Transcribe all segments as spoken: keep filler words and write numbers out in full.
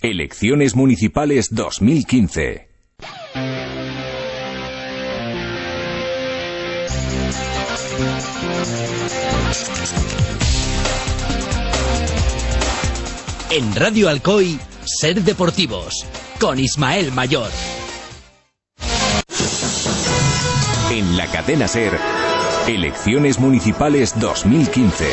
Elecciones Municipales dos mil quince. En Radio Alcoy, Ser Deportivos, con Ismael Mayor. En la cadena Ser, Elecciones Municipales dos mil quince.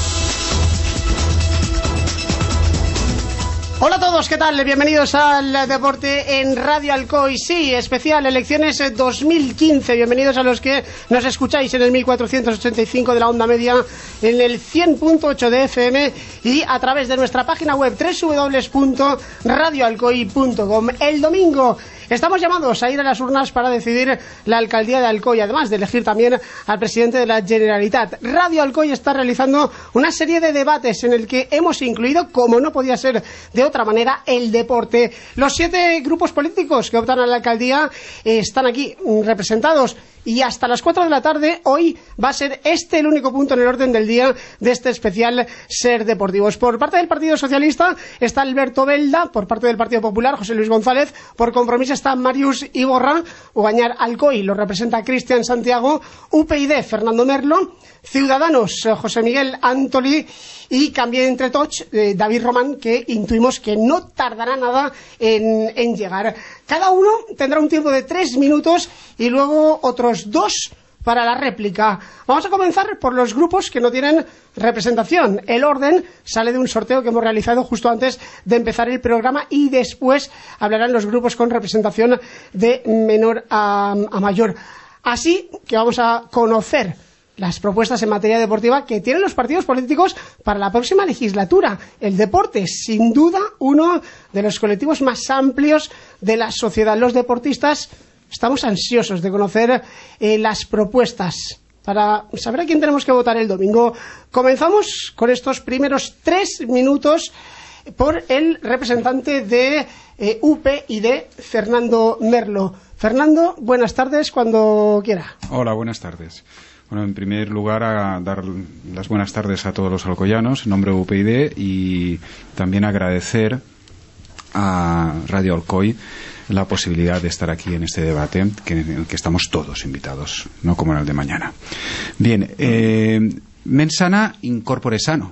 Hola a todos, ¿qué tal? Bienvenidos al Deporte en Radio Alcoy. Sí, especial Elecciones dos mil quince. Bienvenidos a los que nos escucháis en el mil cuatrocientos ochenta y cinco de la onda media, en el cien punto ocho de F M y a través de nuestra página web doble u doble u doble u punto radio alcoy punto com. El domingo estamos llamados a ir a las urnas para decidir la alcaldía de Alcoy, además de elegir también al presidente de la Generalitat. Radio Alcoy está realizando una serie de debates en el que hemos incluido, como no podía ser de otra manera, el deporte. Los siete grupos políticos que optan a la alcaldía eh, están aquí representados. Y hasta las cuatro de la tarde, hoy va a ser este el único punto en el orden del día de este especial Ser Deportivos. Por parte del Partido Socialista está Alberto Belda, por parte del Partido Popular José Luis González, por Compromís está Marius Iborra, Ugañar Alcoy lo representa Cristian Santiago, U P y D Fernando Merlo, Ciudadanos José Miguel Antoli y Canvié entre Tots eh, David Román, que intuimos que no tardará nada en, en llegar. Cada uno tendrá un tiempo de tres minutos y luego otros dos para la réplica. Vamos a comenzar por los grupos que no tienen representación. El orden sale de un sorteo que hemos realizado justo antes de empezar el programa y después hablarán los grupos con representación de menor a, a mayor. Así que vamos a conocer las propuestas en materia deportiva que tienen los partidos políticos para la próxima legislatura. El deporte, sin duda, uno de los colectivos más amplios de la sociedad. Los deportistas estamos ansiosos de conocer eh, las propuestas para saber a quién tenemos que votar el domingo. Comenzamos con estos primeros tres minutos por el representante de eh, U P y D, Fernando Merlo. Fernando, buenas tardes, cuando quiera. Hola, buenas tardes. Bueno, en primer lugar, a dar las buenas tardes a todos los alcoyanos en nombre de U P y D y también agradecer a Radio Alcoy la posibilidad de estar aquí en este debate, que, en el que estamos todos invitados, no como en el de mañana. Bien, eh, mens sana in corpore sano.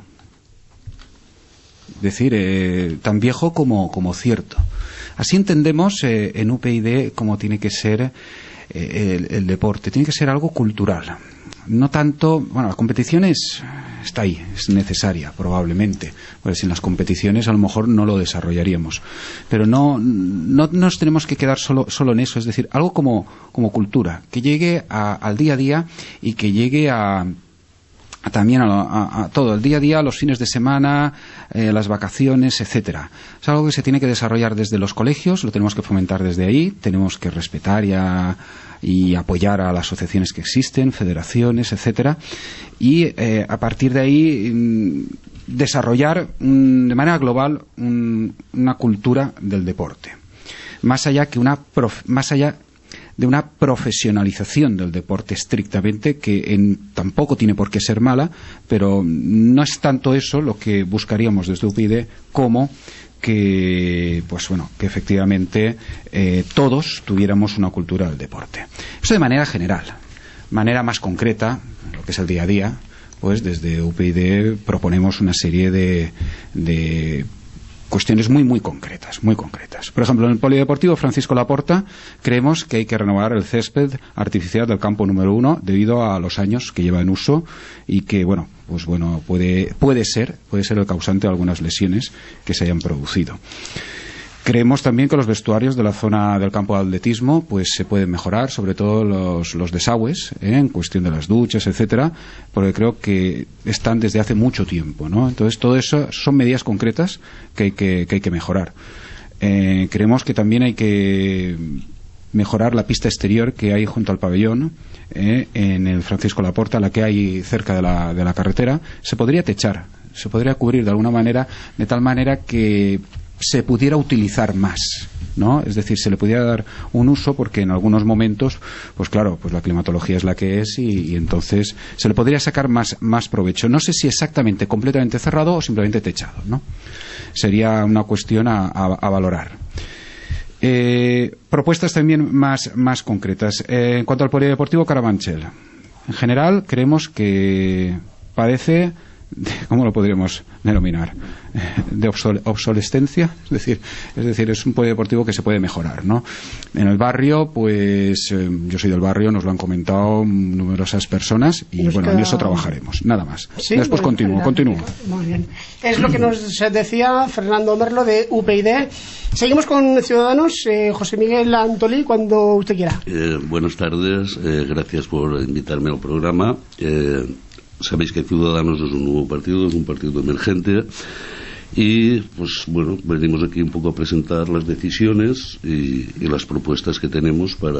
Es decir, eh, tan viejo como, como cierto. Así entendemos eh, en U P y D cómo tiene que ser eh, el, el deporte. Tiene que ser algo cultural. No tanto, bueno, la competición es, está ahí, es necesaria probablemente, porque sin las competiciones a lo mejor no lo desarrollaríamos, pero no, no nos tenemos que quedar solo, solo en eso, es decir, algo como, como cultura, que llegue a, al día a día y que llegue a, a también a, a, a todo, el día a día, los fines de semana, eh, las vacaciones, etcétera. Es algo que se tiene que desarrollar desde los colegios, lo tenemos que fomentar desde ahí, tenemos que respetar y a, y apoyar a las asociaciones que existen, federaciones, etcétera, y eh, a partir de ahí mm, desarrollar mm, de manera global mm, una cultura del deporte, más allá que una prof, más allá de una profesionalización del deporte estrictamente, que en, tampoco tiene por qué ser mala, pero no es tanto eso lo que buscaríamos desde U P y D como que, pues bueno, que efectivamente eh, todos tuviéramos una cultura del deporte. Eso de manera general. Manera más concreta, lo que es el día a día, pues desde U P y D proponemos una serie de, de cuestiones muy muy concretas, muy concretas. Por ejemplo, en el Polideportivo Francisco Laporta creemos que hay que renovar el césped artificial del campo número uno debido a los años que lleva en uso y que, bueno, pues bueno, puede, puede ser, puede ser el causante de algunas lesiones que se hayan producido. Creemos también que los vestuarios de la zona del campo de atletismo pues se pueden mejorar, sobre todo los, los desagües, ¿eh? En cuestión de las duchas, etcétera, porque creo que están desde hace mucho tiempo, ¿no? Entonces, todo eso son medidas concretas que hay que, que, hay que mejorar. Eh, creemos que también hay que mejorar la pista exterior que hay junto al pabellón, eh, en el Francisco Laporta, la que hay cerca de la, de la carretera. Se podría techar, se podría cubrir de alguna manera, de tal manera que se pudiera utilizar más ¿no? Es decir, se le pudiera dar un uso porque en algunos momentos, pues claro, pues la climatología es la que es y, y entonces se le podría sacar más, más provecho. No sé si exactamente completamente cerrado o simplemente techado, ¿no? Sería una cuestión a, a, a valorar. Eh, propuestas también más, más concretas. Eh, en cuanto al polideportivo Carabanchel, en general creemos que parece, ¿cómo lo podríamos denominar? De obsol- obsolescencia, es decir, es decir, es un polideportivo que se puede mejorar, ¿no? En el barrio, pues eh, yo soy del barrio, nos lo han comentado numerosas personas y nos bueno, queda... en eso trabajaremos, nada más. ¿Sí? Después bueno, continúo, continúo. Muy bien. Es lo que nos decía Fernando Merlo de U P y D. Seguimos con Ciudadanos. eh, José Miguel Antolí, cuando usted quiera. Eh, buenas tardes, eh, gracias por invitarme al programa. Eh, Sabéis que Ciudadanos es un nuevo partido, es un partido emergente y, pues bueno, venimos aquí un poco a presentar las decisiones y, y las propuestas que tenemos para,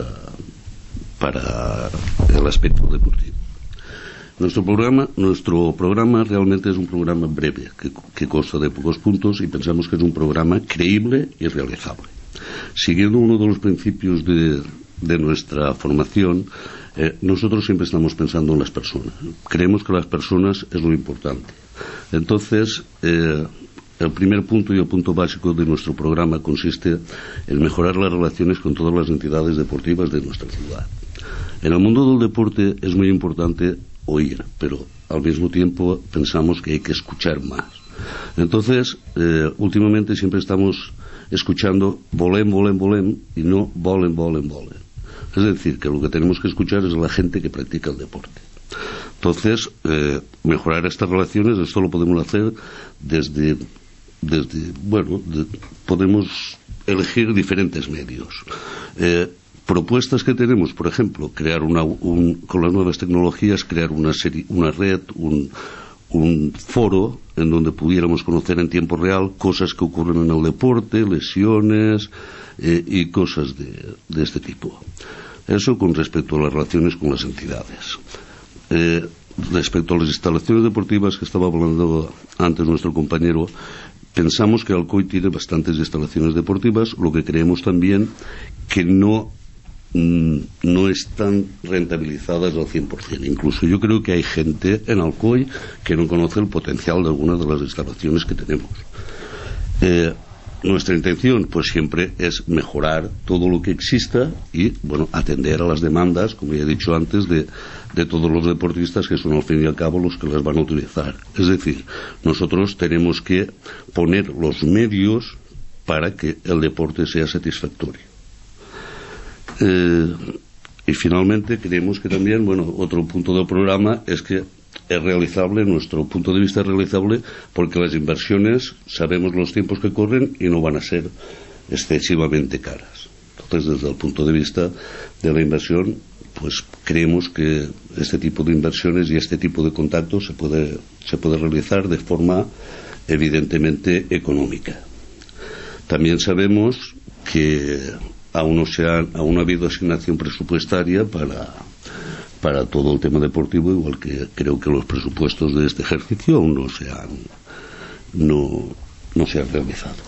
para el aspecto deportivo. Nuestro programa, nuestro programa realmente es un programa breve, que, que consta de pocos puntos y pensamos que es un programa creíble y realizable. Siguiendo uno de los principios de, de nuestra formación, Eh, nosotros siempre estamos pensando en las personas. Creemos que las personas es lo importante. Entonces, eh, el primer punto y el punto básico de nuestro programa consiste en mejorar las relaciones con todas las entidades deportivas de nuestra ciudad. En el mundo del deporte es muy importante oír, pero al mismo tiempo pensamos que hay que escuchar más. Entonces, eh, últimamente siempre estamos escuchando volem, volem, volem y no volen, volen, volen. Es decir, que lo que tenemos que escuchar es a la gente que practica el deporte. Entonces, eh, mejorar estas relaciones, esto lo podemos hacer desde, desde bueno, de, podemos elegir diferentes medios. Eh, propuestas que tenemos, por ejemplo, crear una, un, con las nuevas tecnologías, crear una, serie, una red, un, un foro en donde pudiéramos conocer en tiempo real cosas que ocurren en el deporte, lesiones eh, y cosas de, de este tipo. Eso con respecto a las relaciones con las entidades. Eh, respecto a las instalaciones deportivas que estaba hablando antes nuestro compañero, pensamos que Alcoy tiene bastantes instalaciones deportivas, lo que creemos también que no, mm, no están rentabilizadas al cien por ciento. Incluso yo creo que hay gente en Alcoy que no conoce el potencial de algunas de las instalaciones que tenemos. Eh, Nuestra intención, pues siempre es mejorar todo lo que exista y, bueno, atender a las demandas, como ya he dicho antes, de, de todos los deportistas que son al fin y al cabo los que las van a utilizar. Es decir, nosotros tenemos que poner los medios para que el deporte sea satisfactorio. Eh, y finalmente creemos que también, bueno, otro punto del programa es que es realizable, nuestro punto de vista es realizable porque las inversiones sabemos los tiempos que corren y no van a ser excesivamente caras. Entonces, desde el punto de vista de la inversión, pues creemos que este tipo de inversiones y este tipo de contactos se puede, se puede realizar de forma evidentemente económica. También sabemos que aún no, se ha, aún no ha habido asignación presupuestaria para para todo el tema deportivo, igual que creo que los presupuestos de este ejercicio aún no se han no, no se han realizado.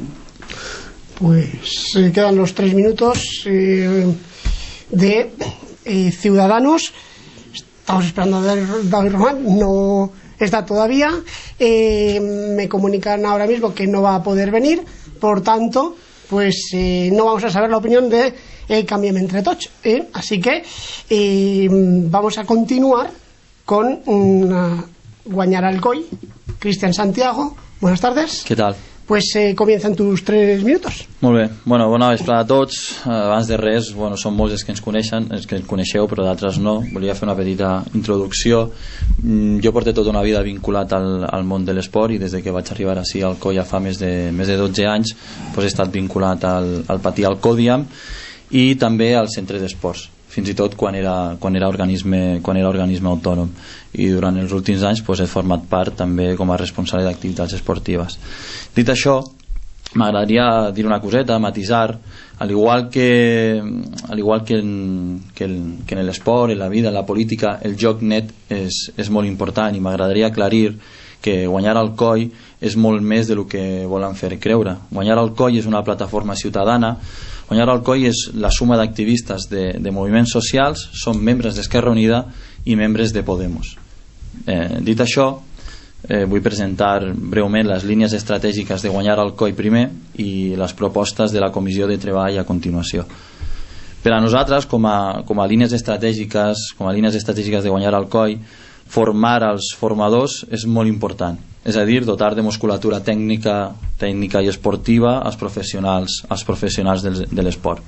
Pues eh, quedan los tres minutos eh, de eh, Ciudadanos. Estamos esperando a ver David Román, no está todavía. Eh, me comunican ahora mismo que no va a poder venir, por tanto, pues eh, no vamos a saber la opinión de eh, Cámbiame entre Toch. ¿eh? Así que eh, vamos a continuar con una Guanyar Alcoy. Cristian Santiago, buenas tardes. Què tal? Pues eh, comienzan tus tres minutos. Molt bé, bueno, bona vesprada a tots. Abans de res, bueno, són molts els que ens coneixen, els que ens coneixeu, però d'altres no. Volia fer una petita introducció. Jo porto tota una vida vinculat al, al món de l'esport i des de que vaig arribar ací al Alcoy fa més de, més de dotze anys pues he estat vinculat al, al patí Alcòdiam i també al centre d'esports, fins i tot quan era, quan era, organisme, quan era organisme autònom, i durant els últims anys pues, he format part també com a responsable d'activitats esportives. Dit això, m'agradaria dir una coseta, matisar, al igual que, al igual que, en, que, el, que en l'esport, en la vida, en la política, el joc net és, és molt important, i m'agradaria aclarir que Guanyar Alcoy és molt més del que volen fer creure. Guanyar Alcoi és una plataforma ciutadana. Guanyar Alcoi és la suma d'activistes de, de moviments socials, són membres d'Esquerra Unida i membres de Podemos. Eh, dit això, eh, vull presentar breument les línies estratègiques de Guanyar Alcoi primer i les propostes de la Comissió de Treball a continuació. Per a nosaltres, com a, com a línies estratègiques, com a línies estratègiques de Guanyar Alcoi, formar els formadors és molt important, és a dir, dotar de musculatura tècnica, tècnica i esportiva als professionals, als professionals del, de l'esport.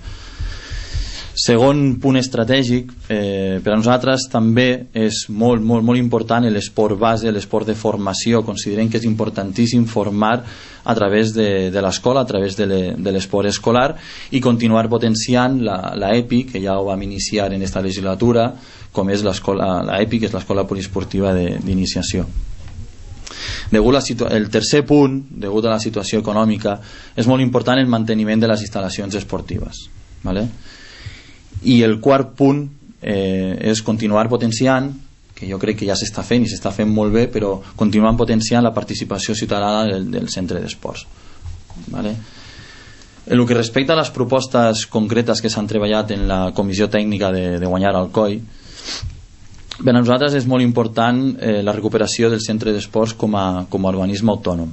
Segon punt estratègic, eh, per a nosaltres també és molt, molt, molt important l'esport base, l'esport de formació. Considerem que és importantíssim formar a través de, de l'escola, a través de l'esport escolar, i continuar potenciant la, la E P I, que ja ho vam iniciar en esta legislatura, com és l'escola, la E P I, que és l'Escola Poliesportiva d'Iniciació. Degut la situa- el tercer punt, degut a la situació econòmica, és molt important el manteniment de les instal·lacions esportives, ¿vale? I el quart punt eh, és continuar potenciant, que jo crec que ja s'està fent i s'està fent molt bé, però continuant potenciant la participació ciutadana del, del centre d'esports, ¿vale? En el que respecta a les propostes concretes que s'han treballat en la comissió tècnica de, de Guanyar Alcoi, per a nosaltres és molt important eh, la recuperació del centre d'esports com a, com a organisme autònom.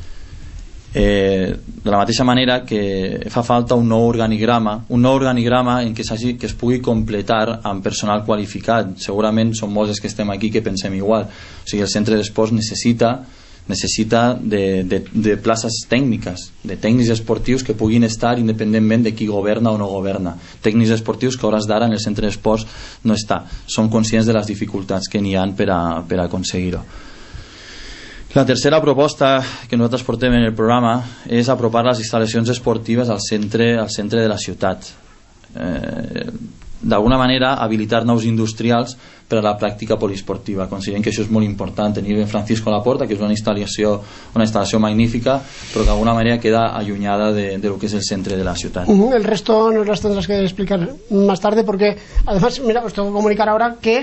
Eh, de la mateixa manera que fa falta un nou organigrama un nou organigrama en què, que es pugui completar amb personal qualificat. Segurament som molts els que estem aquí que pensem igual, o sigui, el centre d'esports necessita necessita de, de, de places tècniques, de tècnics esportius que puguin estar independentment de qui governa o no governa, tècnics esportius que a hores d'ara en el centre d'esports no està. Som conscients de les dificultats que n'hi ha per a, per a aconseguir-ho. La tercera proposta que nosaltres portem en el programa és apropar les instal·lacions esportives al centre, al centre de la ciutat. Eh, d'alguna manera habilitar nous industrials per a la pràctica poliesportiva. Considerem que això és molt important. Tenir Francisco Laporta, que és una instal·lació, una instal·lació magnífica, però que d'alguna manera queda allunyada de, de lo que es el centre de la ciutat. Uh-huh. El resto nos las tendrás que explicar más tarde, porque además, mira, os tengo que comunicar ahora que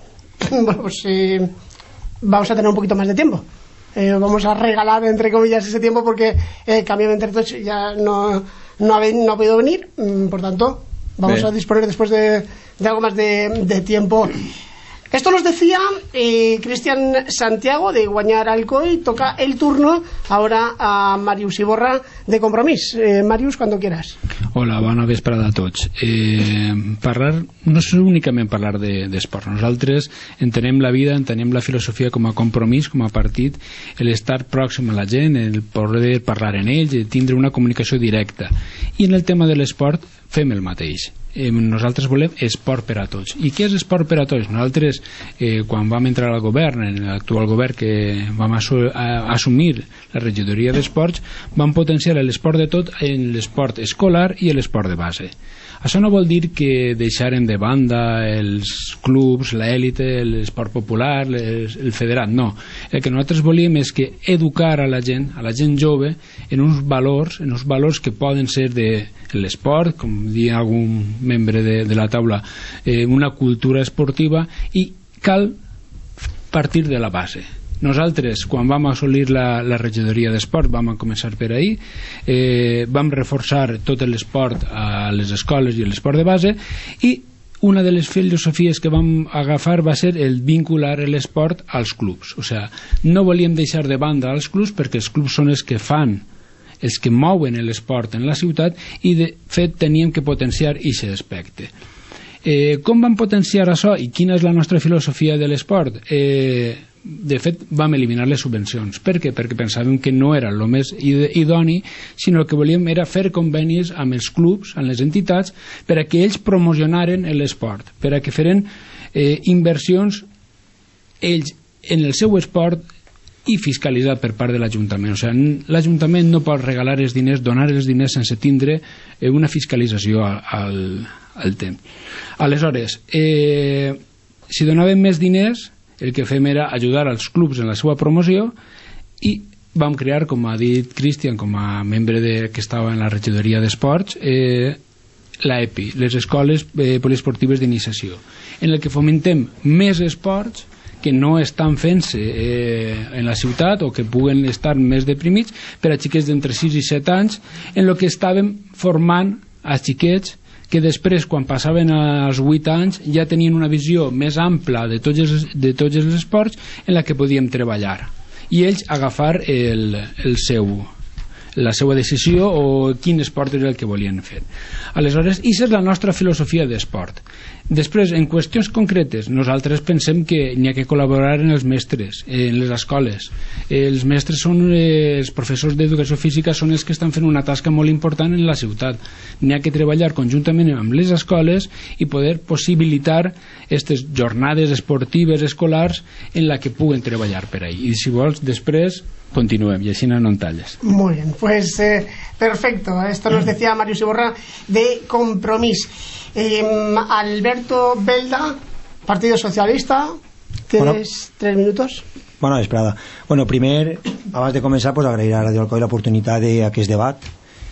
bueno, pues eh, vamos a tener un poquito más de tiempo. Eh, vamos a regalar entre comillas ese tiempo porque eh, Cambio de Intertoch ya no, no, ha, no ha podido venir, por tanto vamos Bien. a disponer después de, de algo más de, de tiempo. Esto nos decía eh, Cristian Santiago de Guanyar Alcoi. Toca el turno ahora a Màrius Iborra de Compromís. eh, Màrius, cuando quieras. Hola, bona vesprada a tots. Eh, parlar, no és únicament parlar d'esport. De, Nosaltres entenem la vida, entenem la filosofia com a compromís, com a partit, l'estar pròxim a la gent, el poder parlar en ells, tindre una comunicació directa. I en el tema de l'esport fem el mateix. Eh, nosaltres volem esport per a tots. I què és esport per a tots? Nosaltres, eh, quan vam entrar al govern, en l'actual govern que vam assu a, assumir la regidoria d'esports, vam potenciar l'esport de tot en l'esport escolar i l'esport de base. Això no vol dir que deixarem de banda els clubs, l'èlite, l'esport popular, les, el federat, no. El que nosaltres volíem és que educar a la gent, a la gent jove, en uns valors, en uns valors que poden ser de l'esport, com diu algun membre de, de la taula, eh, una cultura esportiva, i cal partir de la base. Nosaltres, quan vam assolir la, la regidoria d'esport, vam començar per ahir, eh, vam reforçar tot l'esport a les escoles i l'esport de base, i una de les filosofies que vam agafar va ser el vincular l'esport als clubs. O sigui, no volíem deixar de banda els clubs, perquè els clubs són els que fan, els que mouen l'esport en la ciutat, i de fet teníem que potenciar aquest aspecte. Eh, com vam potenciar això i quina és la nostra filosofia de l'esport? Eh, de fet vam eliminar les subvencions. Per què? Perquè pensàvem que no era el més idoni, sinó que volíem era fer convenis amb els clubs, amb les entitats, per a que ells promocionaren l'esport, per a que feren eh, inversions ells en el seu esport i fiscalitzat per part de l'Ajuntament. O sigui, l'Ajuntament no pot regalar els diners, donar els diners sense tindre eh, una fiscalització al, al temps. Aleshores, eh, si donàvem més diners, el que fem era ajudar als clubs en la seva promoció, i vam crear, com ha dit Cristian, com a membre de, que estava en la regidoria d'esports, eh, la E P I, les escoles eh, poliesportives d'iniciació, en el que fomentem més esports que no estan fent-se eh, en la ciutat o que puguen estar més deprimits per a xiquets d'entre sis i set anys, en el que estàvem formant a xiquets que després, quan passaven als vuit anys, ja tenien una visió més ampla de tots els, de tots els esports en la que podíem treballar i ells agafar el, el seu la seva decisió o quin esport era el que volien fer. Aleshores, aquesta és la nostra filosofia d'esport. Després, en qüestions concretes, nosaltres pensem que n'hi ha que col·laborar en els mestres, en les escoles. Els mestres són, eh, els professors d'educació física són els que estan fent una tasca molt important en la ciutat. N'hi ha que treballar conjuntament amb les escoles i poder possibilitar aquestes jornades esportives escolars en la que puguen treballar per ahí. I si vols, després continuem y así no en talles. Muy bien, pues eh, perfecto. Esto nos decía Mario Iborra de Compromís. Eh, Alberto Belda, Partido Socialista, tienes bueno, tres minutos. Bona vesprada. Bueno, primer, abans de començar, pues, agrair a Radio Alcoi l'oportunitat d'aquest debat.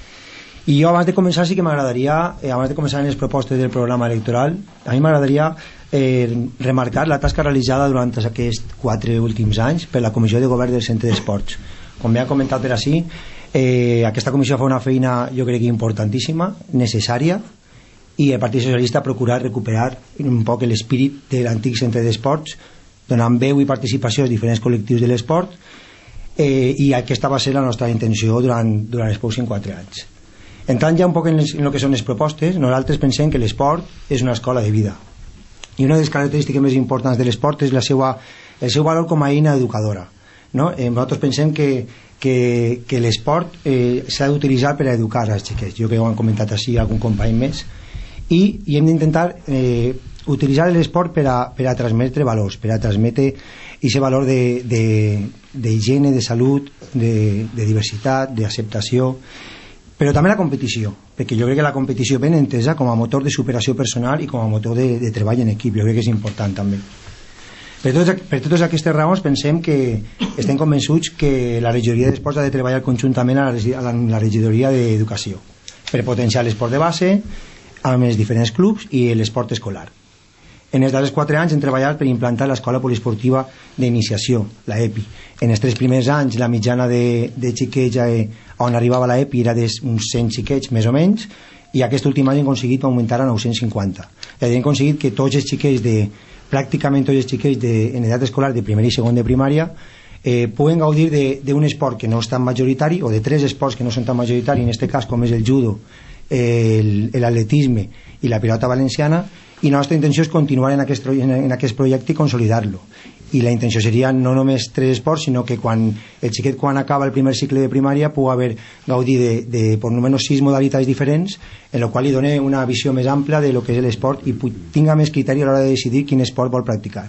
I jo, abans de començar, sí que m'agradaria, eh, abans de començar en les propostes del programa electoral, a mi m'agradaria Eh, remarcar la tasca realitzada durant aquests quatre últims anys per la Comissió de Govern del Centre d'Esports. Com bé ha comentat per així, eh, aquesta comissió fa una feina, jo crec que importantíssima, necessària, i el Partit Socialista ha procurat recuperar un poc l'espírit de l'antic Centre d'Esports, donant veu i participació als diferents col·lectius de l'esport, eh, i aquesta va ser la nostra intenció durant, durant els pròxims quatre anys. Entrant ja un poc en, les, en el que són les propostes, nosaltres pensem que l'esport és una escola de vida. I una de les característiques més importants de l'esport és la seva, el seu valor com a eina educadora, no? Eh, nosaltres pensem que, que, que l'esport eh, s'ha d'utilitzar per a educar als xiquets. Jo crec que ho han comentat així algun company més, i, i hem d'intentar eh, utilitzar l'esport per a, per a transmetre valors, per a transmetre aquest valor d'higiene, de, de, de salut, de, de diversitat, d'acceptació, però també la competició, perquè jo crec que la competició ben entesa com a motor de superació personal i com a motor de, de treball en equip, jo crec que és important també. Per, tots, per totes aquestes raons pensem que estem convençuts que la regidoria d'esports ha de treballar conjuntament a la, a la, la regidoria d'educació per potenciar l'esport de base amb els diferents clubs i l'esport escolar. En els darrers quatre anys hem treballat per implantar l'escola poliesportiva d'iniciació, la E P I. En els tres primers anys la mitjana de, de xiquets eh, on arribava la E P I era d'uns cent xiquets més o menys, i aquest últim any hem aconseguit augmentar a nou-cents cinquanta. És a dir, hem aconseguit que tots els xiquets de, pràcticament tots els xiquets de, en edat escolar de primer i segon de primària eh, puguen gaudir d'un esport que no és tan majoritari, o de tres esports que no són tan majoritaris, en aquest cas com és el judo, eh, l'atletisme i la pilota valenciana, i la nostra intenció és continuar en aquest, en aquest projecte i consolidar-lo. I la intenció seria no només tres esports, sinó que quan el xiquet quan acaba el primer cicle de primària pugui haver gaudit de, de per almenys sis modalitats diferents, en la qual li doni una visió més ampla de lo que és l'esport i tinga més criteri a l'hora de decidir quin esport vol practicar.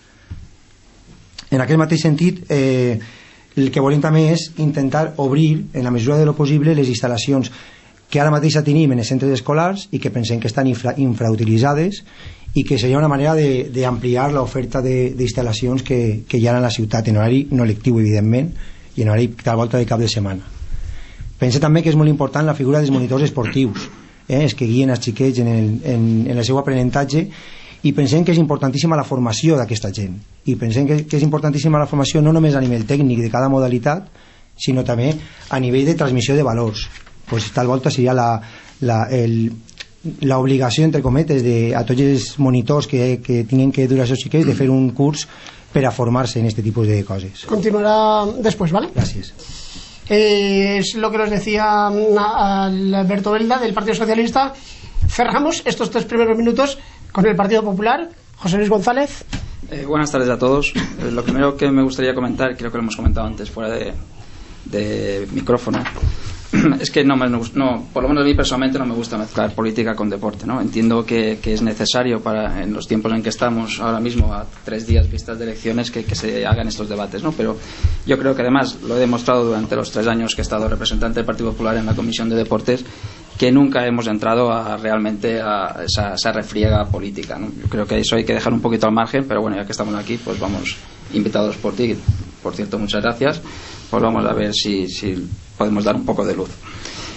En aquest mateix sentit, eh, el que volem també és intentar obrir, en la mesura de lo possible, les instal·lacions que ara mateix tenim en els centres escolars i que pensem que estan infra, infrautilitzades, i que seria una manera d'ampliar l'oferta d'instal·lacions que, que hi ha a la ciutat, en horari no lectiu, evidentment, i en horari tal volta de cap de setmana. Pense també que és molt important la figura dels monitors esportius, eh, els que guien els xiquets en el, en, en el seu aprenentatge, i pensem que és importantíssima la formació d'aquesta gent, i pensem que, que és importantíssima la formació no només a nivell tècnic de cada modalitat, sinó també a nivell de transmissió de valors. Pues tal volta seria la, la, el, l'obligació, entre cometes, de, a tots els monitors que, que tinguin que dur a els xiquets de fer un curs per a formar-se en este tipus de coses. Continuará después, ¿vale? Gracias. Eh, es lo que nos decía Alberto Belda del Partido Socialista. Cerramos estos tres primeros minutos con el Partido Popular. José Luis González. Eh, buenas tardes a todos. Eh, lo primero que me gustaría comentar, creo que lo hemos comentado antes fuera de, de micrófono, es que no, me, no, por lo menos a mí personalmente no me gusta mezclar política con deporte, ¿no? Entiendo que, que es necesario para, en los tiempos en que estamos ahora mismo, a tres días vistas de elecciones, que, que se hagan estos debates, ¿no? Pero yo creo que además lo he demostrado durante los tres años que he estado representante del Partido Popular en la Comisión de Deportes, que nunca hemos entrado a realmente a esa, esa refriega política, ¿no? Yo creo que eso hay que dejar un poquito al margen, pero bueno, ya que estamos aquí, pues vamos, invitados por ti, por cierto, muchas gracias, pues vamos a ver si, si podemos dar un poco de luz.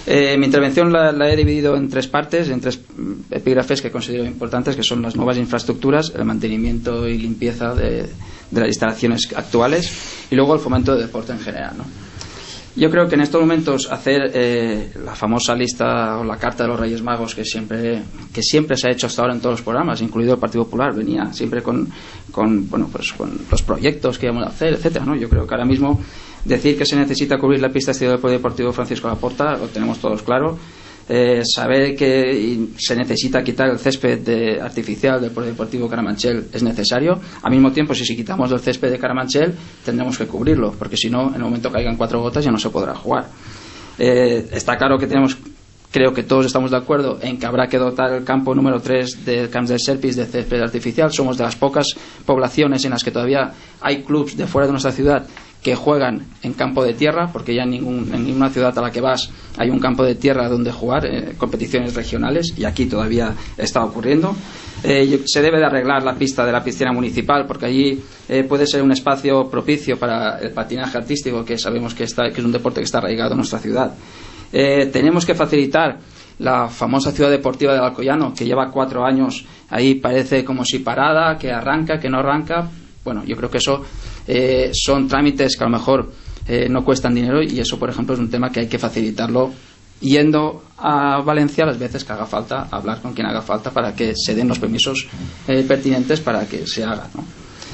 Eh, mi intervención la, la he dividido en tres partes, en tres epígrafes que considero importantes, que son las nuevas infraestructuras, el mantenimiento y limpieza de, de las instalaciones actuales y luego el fomento del deporte en general, ¿no? Yo creo que en estos momentos hacer eh, la famosa lista o la carta de los Reyes Magos que siempre que siempre se ha hecho hasta ahora en todos los programas, incluido el Partido Popular, venía siempre con, con bueno pues con los proyectos que íbamos a hacer, etcétera, ¿no? Yo creo que ahora mismo decir que se necesita cubrir la pista exterior del Deportivo Francisco Laporta lo tenemos todos claro. Eh, saber que se necesita quitar el césped de artificial del Polideportivo Carabanchel es necesario. Al mismo tiempo, si, si quitamos el césped de Carabanchel, tendremos que cubrirlo, porque si no, en el momento que caigan cuatro gotas ya no se podrá jugar. Eh, está claro que tenemos, creo que todos estamos de acuerdo en que habrá que dotar el campo número tres del Camps del Serpis de césped artificial. Somos de las pocas poblaciones en las que todavía hay clubs de fuera de nuestra ciudad que juegan en campo de tierra, porque ya en, ningún, en ninguna ciudad a la que vas hay un campo de tierra donde jugar, eh, competiciones regionales, y aquí todavía está ocurriendo. Eh, se debe de arreglar la pista de la piscina municipal, porque allí eh, puede ser un espacio propicio para el patinaje artístico, que sabemos que, está, que es un deporte que está arraigado en nuestra ciudad. Eh, tenemos que facilitar la famosa ciudad deportiva del Alcoyano, que lleva cuatro años ahí, parece como si parada, que arranca, que no arranca. Bueno, yo creo que eso eh, son trámites que a lo mejor eh, no cuestan dinero, y eso, por ejemplo, es un tema que hay que facilitarlo yendo a Valencia las veces que haga falta, hablar con quien haga falta para que se den los permisos eh, pertinentes para que se haga, ¿no?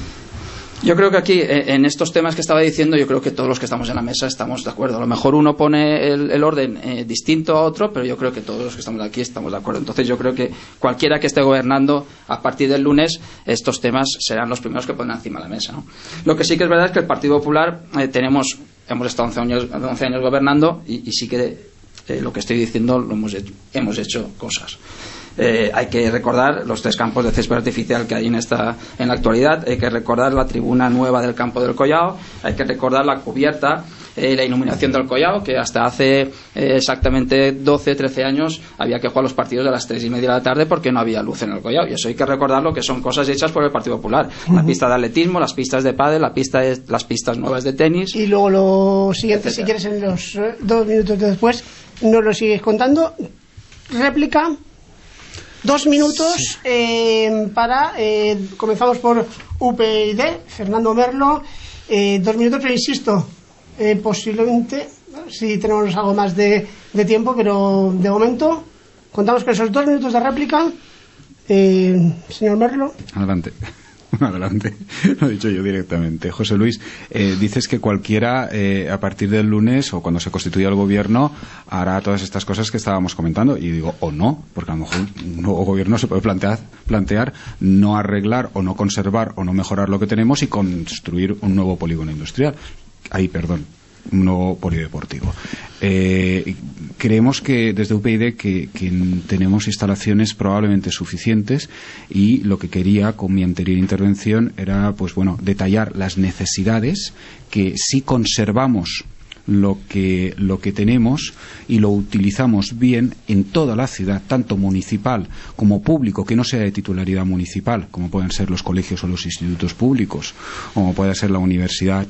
Yo creo que aquí, en estos temas que estaba diciendo, yo creo que todos los que estamos en la mesa estamos de acuerdo. A lo mejor uno pone el, el orden eh, distinto a otro, pero yo creo que todos los que estamos aquí estamos de acuerdo. Entonces yo creo que cualquiera que esté gobernando a partir del lunes, estos temas serán los primeros que pondrán encima de la mesa, ¿no? Lo que sí que es verdad es que el Partido Popular eh, tenemos, hemos estado once años, once años gobernando, y, y sí que eh, lo que estoy diciendo lo hemos hecho, hemos hecho cosas. Eh, hay que recordar los tres campos de césped artificial que hay en esta en la actualidad, hay que recordar la tribuna nueva del campo del Collao, hay que recordar la cubierta, eh, la iluminación del Collao, que hasta hace eh, exactamente doce, trece años había que jugar los partidos de las tres y media de la tarde porque no había luz en el Collao, y eso hay que recordarlo, que son cosas hechas por el Partido Popular. Uh-huh. La pista de atletismo, las pistas de pádel, la pista de, las pistas nuevas de tenis. Y luego lo siguiente, etcétera. Si quieres, en los eh, dos minutos después nos lo sigues contando. Réplica. Dos minutos, sí. eh, para eh, comenzamos por U P y D, Fernando Merlo, eh, dos minutos, pero insisto, eh, posiblemente si tenemos algo más de, de tiempo, pero de momento contamos con esos dos minutos de réplica. eh, señor Merlo, adelante. Adelante, lo he dicho yo directamente. José Luis, eh, dices que cualquiera eh, a partir del lunes o cuando se constituya el gobierno hará todas estas cosas que estábamos comentando, y digo, o no, porque a lo mejor un nuevo gobierno se puede plantear, plantear no arreglar o no conservar o no mejorar lo que tenemos y construir un nuevo polígono industrial. Ahí, perdón, un nuevo polideportivo. Eh, creemos que desde U P y D que, que tenemos instalaciones probablemente suficientes, y lo que quería con mi anterior intervención era, pues bueno, detallar las necesidades que, si conservamos lo que, lo que tenemos y lo utilizamos bien en toda la ciudad, tanto municipal como público, que no sea de titularidad municipal, como pueden ser los colegios o los institutos públicos, como pueda ser la universidad,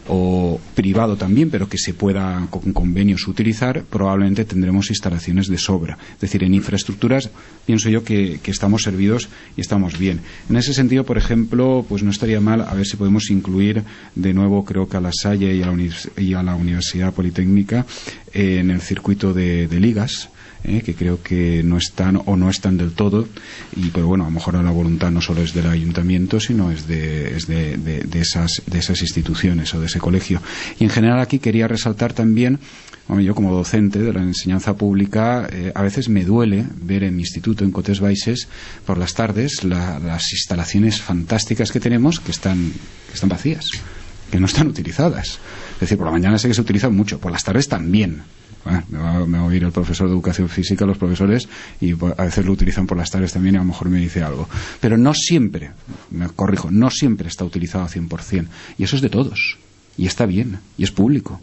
o privado también, pero que se pueda con convenios utilizar, probablemente tendremos instalaciones de sobra. Es decir, en infraestructuras pienso yo que, que estamos servidos y estamos bien. En ese sentido, por ejemplo, pues no estaría mal a ver si podemos incluir de nuevo, creo que a la Salle y a la, univers- y a la Universidad Politécnica eh, en el circuito de, de ligas, eh, que creo que no están o no están del todo, y pero bueno, a lo mejor la voluntad no solo es del ayuntamiento, sino es de, es de, de, de esas de esas instituciones o de ese colegio. Y en general aquí quería resaltar también, bueno, yo como docente de la enseñanza pública, eh, a veces me duele ver en mi instituto, en Cotes Baixes, por las tardes la, las instalaciones fantásticas que tenemos que están, que están vacías, que no están utilizadas. Es decir, por la mañana sé que se utilizan mucho, por las tardes también. Bueno, me, va, me va a oír el profesor de educación física, los profesores, y a veces lo utilizan por las tardes también, y a lo mejor me dice algo. Pero no siempre, me corrijo, no siempre está utilizado al cien por ciento. Y eso es de todos. Y está bien. Y es público.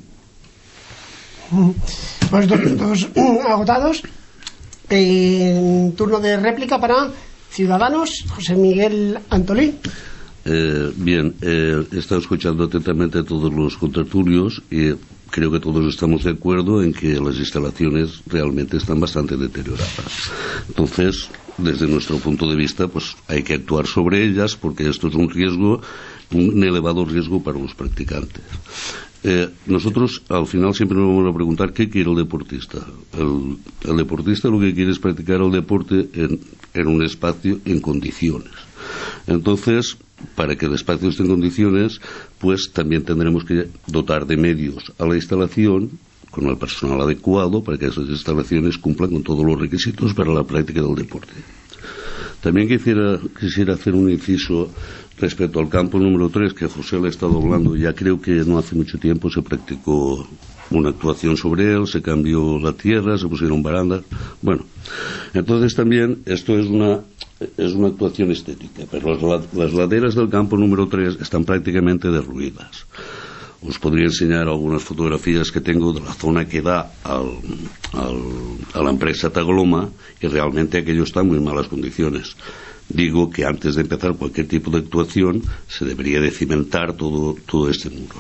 Pues dos minutos agotados. Eh, turno de réplica para Ciudadanos, José Miguel Antolín. Eh, bien, eh, he estado escuchando atentamente todos los contertulios y creo que todos estamos de acuerdo en que las instalaciones realmente están bastante deterioradas. Entonces, desde nuestro punto de vista, pues hay que actuar sobre ellas, porque esto es un riesgo, un elevado riesgo para los practicantes. Eh, nosotros al final siempre nos vamos a preguntar qué quiere el deportista. El, el deportista lo que quiere es practicar el deporte en, en un espacio en condiciones. Entonces, para que el espacio esté en condiciones, pues también tendremos que dotar de medios a la instalación con el personal adecuado para que esas instalaciones cumplan con todos los requisitos para la práctica del deporte. También quisiera, quisiera hacer un inciso respecto al campo número tres, que José le ha estado hablando. Ya creo que no hace mucho tiempo se practicó una actuación sobre él, se cambió la tierra, se pusieron barandas. Bueno, entonces también esto es una, es una actuación estética, pero las, las laderas del campo número tres están prácticamente derruidas. Os podría enseñar algunas fotografías que tengo de la zona que da al, al, a la empresa Tagloma, y realmente aquello está en muy malas condiciones. Digo que antes de empezar cualquier tipo de actuación se debería de cimentar todo, todo este muro.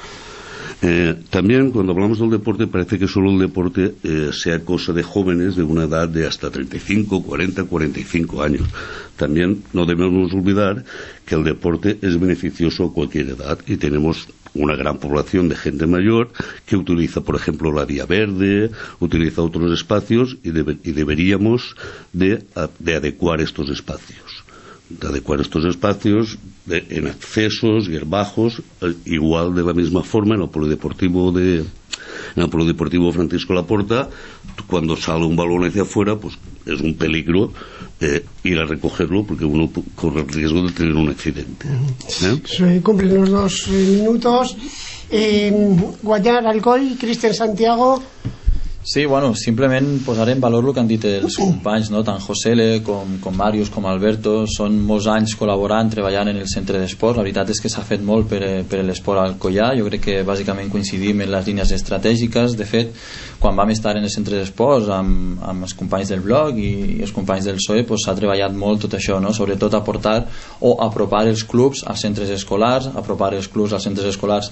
Eh, también cuando hablamos del deporte parece que solo el deporte eh, sea cosa de jóvenes de una edad de hasta treinta y cinco, cuarenta, cuarenta y cinco años. También no debemos olvidar que el deporte es beneficioso a cualquier edad, y tenemos una gran población de gente mayor que utiliza, por ejemplo, la vía verde, utiliza otros espacios, y, debe, y deberíamos de, de adecuar estos espacios. De adecuar estos espacios de, en accesos y en bajos, igual de la misma forma en el polideportivo de en el polideportivo Francisco Laporta, cuando sale un balón hacia afuera, pues es un peligro eh, ir a recogerlo, porque uno corre el riesgo de tener un accidente. ¿Eh? Se cumplen los dos eh, minutos. eh, Guanyar, Alcoi, Cristian Santiago. Sí, bueno, simplement posar en valor el que han dit els companys, no? Tant Josele com, com Màrius com Alberto, són molts anys col·laborant, treballant en el centre d'esport. La veritat és que s'ha fet molt per, per l'esport alcoià. Jo crec que bàsicament coincidim en les línies estratègiques. De fet, quan vam estar en el centre d'esports amb, amb els companys del blog i, i els companys del P S O E, pues, s'ha treballat molt tot això, no? Sobretot aportar o apropar els clubs als centres escolars, apropar els clubs als centres escolars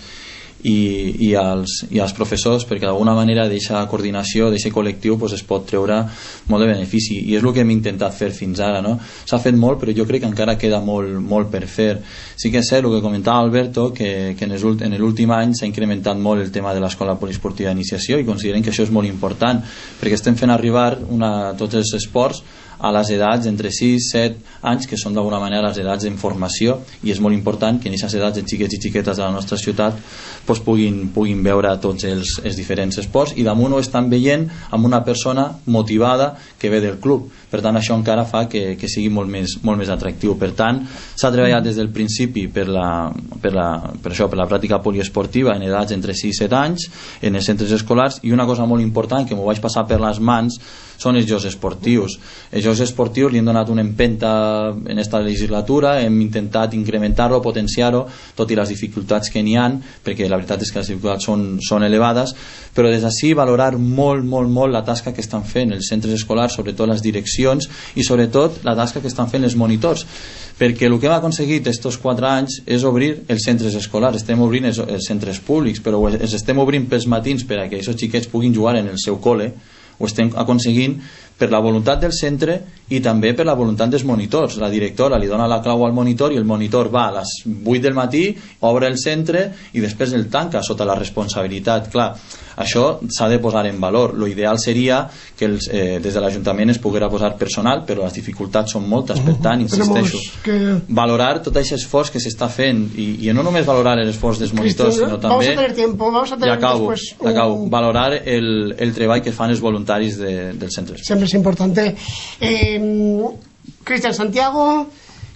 I, i, als, i als professors, perquè d'alguna manera d'aquesta coordinació, d'aquest col·lectiu, pues, es pot treure molt de benefici, i és el que hem intentat fer fins ara, no? S'ha fet molt, però jo crec que encara queda molt, molt per fer. Sí que és cert el que comentava Alberto, que, que en l'últim any s'ha incrementat molt el tema de l'escola poliesportiva d'iniciació, i considerem que això és molt important, perquè estem fent arribar una, tots els esports a les edats entre sis i set anys, que són d'alguna manera les edats en formació, i és molt important que en aquestes edats de xiquets i xiquetes de la nostra ciutat pues, puguin, puguin veure tots els, els diferents esports, i damunt ho estan veient amb una persona motivada que ve del club. Per tant, això encara fa que, que sigui molt més, molt més atractiu. Per tant, s'ha treballat des del principi per, la, per, la, per això, per la pràctica poliesportiva en edats entre sis i set anys en els centres escolars, i una cosa molt important que m'ho vaig passar per les mans són els jocs esportius. Els jocs esportius li han donat una empenta en esta legislatura, hem intentat incrementar-ho, potenciar-ho, tot i les dificultats que n'hi han, perquè la veritat és que les dificultats són, són elevades, però des d'ací valorar molt, molt, molt la tasca que estan fent els centres escolars, sobretot les direccions, i sobretot la tasca que estan fent els monitors, perquè el que hem aconseguit estos quatre anys és obrir els centres escolars. Estem obrint els, els centres públics, però els estem obrint pels matins per a que aquests xiquets puguin jugar en el seu col·le. Ho estem aconseguint per la voluntat del centre i també per la voluntat dels monitors. La directora li dona la clau al monitor i el monitor va a les vuit del matí, obre el centre i després el tanca sota la responsabilitat. Clar, això s'ha de posar en valor. Lo ideal seria que els, eh, des de l'Ajuntament es poguera posar personal, però les dificultats són moltes. Per tant, insisteixo, que... valorar tot aquest esforç que s'està fent, i, i no només valorar l'esforç dels monitors, sinó també... Vamos a tener tiempo, vamos a tener ja acabo, después un... acabo, valorar el, el treball que fan els voluntaris de, dels centres. Siempre es importante. Eh, Cristian Santiago,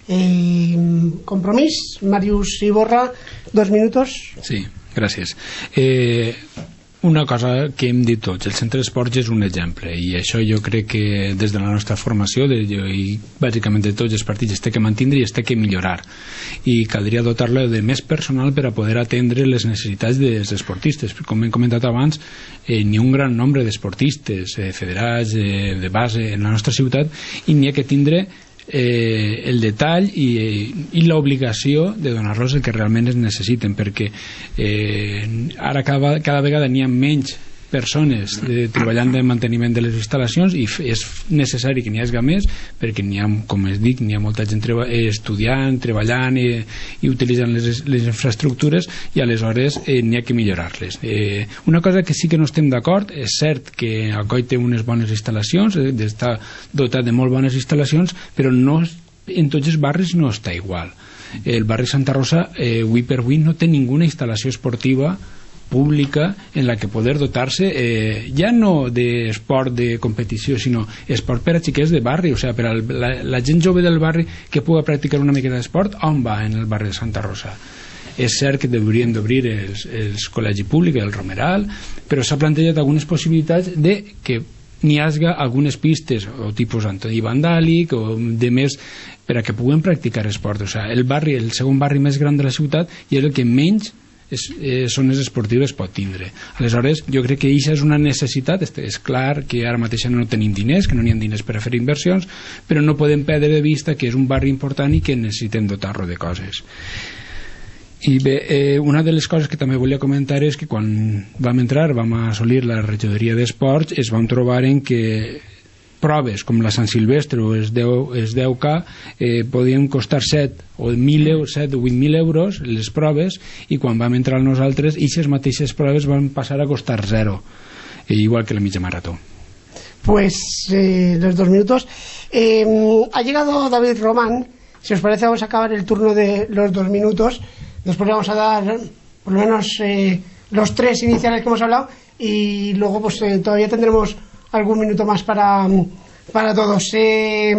eh, Compromís, Màrius Iborra, dos minutos. Sí, gràcies. Eh, una cosa que hem dit tots, el centre d'esports és un exemple, i això jo crec que des de la nostra formació de, i bàsicament de tots els partits es té que mantindre i es té que millorar, i caldria dotar-lo de més personal per a poder atendre les necessitats dels esportistes. Com hem comentat abans, eh, n'hi ha un gran nombre d'esportistes eh, federats eh, de base en la nostra ciutat, i n'hi ha que tindre eh, el detall i, i l'obligació de donar-los el que realment es necessiten, perquè eh, ara cada, cada vegada n'hi ha menys persones de, treballant de manteniment de les instal·lacions i f- és necessari que n'hi hagi més perquè n'hi ha, com es dic, n'hi ha molta gent treba, eh, estudiant, treballant eh, i utilitzant les, les infraestructures i aleshores eh, n'hi ha que millorar-les. Eh, una cosa que sí que no estem d'acord, és cert que Alcoi té unes bones instal·lacions, eh, està dotat de molt bones instal·lacions, però no, en tots els barris no està igual. El barri Santa Rosa eh, avui per avui no té ninguna instal·lació esportiva pública en la que poder dotar-se eh, ja no d'esport de competició, sinó esport per a xiquets de barri, o sigui, per a la, la gent jove del barri que pugui practicar una mica d'esport, on va en el barri de Santa Rosa? És cert que deurien d'obrir els, els col·legis públics, el Romeral, però s'ha plantejat algunes possibilitats de que n'hi hagi algunes pistes o tipus Antoni Vandàlic o de més per a que puguen practicar esport. O sigui, el barri, el segon barri més gran de la ciutat i és el que menys és, eh, zones esportives pot tindre. Aleshores jo crec que això és una necessitat. És clar que ara mateix no tenim diners, que no n'hi ha diners per a fer inversions, però no podem perdre de vista que és un barri important i que necessitem dotar-lo de coses. I bé, eh, una de les coses que també volia comentar és que quan vam entrar, vam assolir la regidoria d'esports, es vam trobar en que proves com la Sant Silvestre o els deu K eh, podien costar set o mil o vuit mil euros les proves, i quan vam entrar nosaltres aquestes mateixes proves van passar a costar zero, eh, igual que la mitja marató. Pues eh, los dos minutos eh, ha llegado David Román. Si os parece vamos a acabar el turno de los dos minutos, después vamos a dar por lo menos eh, los tres iniciales que hemos hablado y luego pues eh, todavía tendremos algún minuto más para, para todos. eh,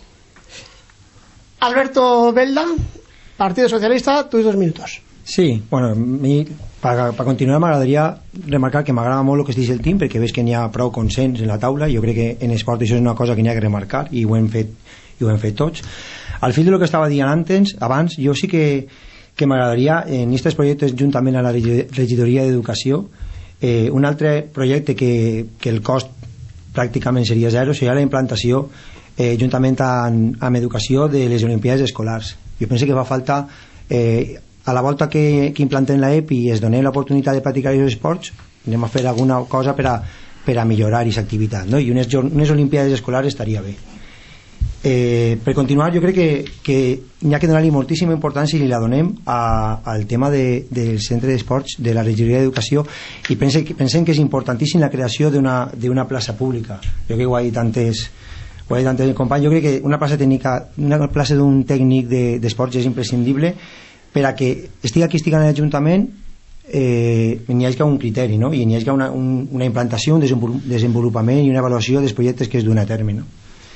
Alberto Belda, Partido Socialista, tus dos minutos. Sí, bueno, per continuar m'agradaria remarcar que m'agrada molt el que es diu el team, perquè veig que n'hi ha prou consens en la taula. Jo crec que en esport això és una cosa que n'hi ha que remarcar i ho hem fet, i ho hem fet tots. Al fil de lo que estava dient antes, abans, jo sí que, que m'agradaria en aquests projectes juntament a la regidoria d'educació eh, un altre projecte que, que el cost pràcticament seria zero, seria la implantació eh, juntament amb, amb educació de les Olimpiades escolars. Jo penso que fa falta eh, a la volta que, que implantem la E P I i es donem l'oportunitat de practicar els esports, anem a fer alguna cosa per a, per a millorar aquesta activitat, no? I unes, unes Olimpiades escolars estaria bé. Eh, per continuar, jo crec que, que n'hi ha que donar-li moltíssima importància i li la donem a, al tema de, del centre d'esports de la regidoria d'educació, i pensem que, pensem que és importantíssim la creació d'una, d'una plaça pública. Jo crec que ho ha dit antes, ho ha dit antes el company. Jo crec que una plaça tècnica, una plaça d'un tècnic d'esports és imprescindible per a que estigui aquí, estigui en l'Ajuntament, eh, n'hi hagi un criteri, no? I n'hi hagi una, un, una implantació, un desenvolupament i una avaluació dels projectes que es duen a terme, no?